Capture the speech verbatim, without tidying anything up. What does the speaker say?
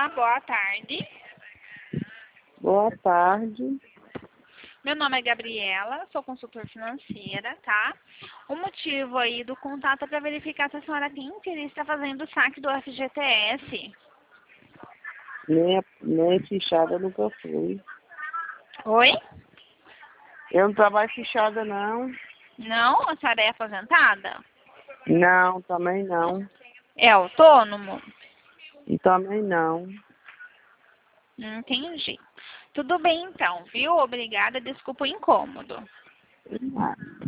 boa tarde. Boa tarde. Meu nome é Gabriela, sou consultora financeira, tá? O motivo aí do contato é para verificar se a senhora tem interesse em estar fazendo o saque do F G T S. Nem, nem fichada eu nunca fui. Oi? Eu não trabalho fichada, não. Não? A senhora é aposentada? Não, também não. É autônomo? E também não. Entendi. Tudo bem então, viu? Obrigada, desculpa o incômodo. Ah.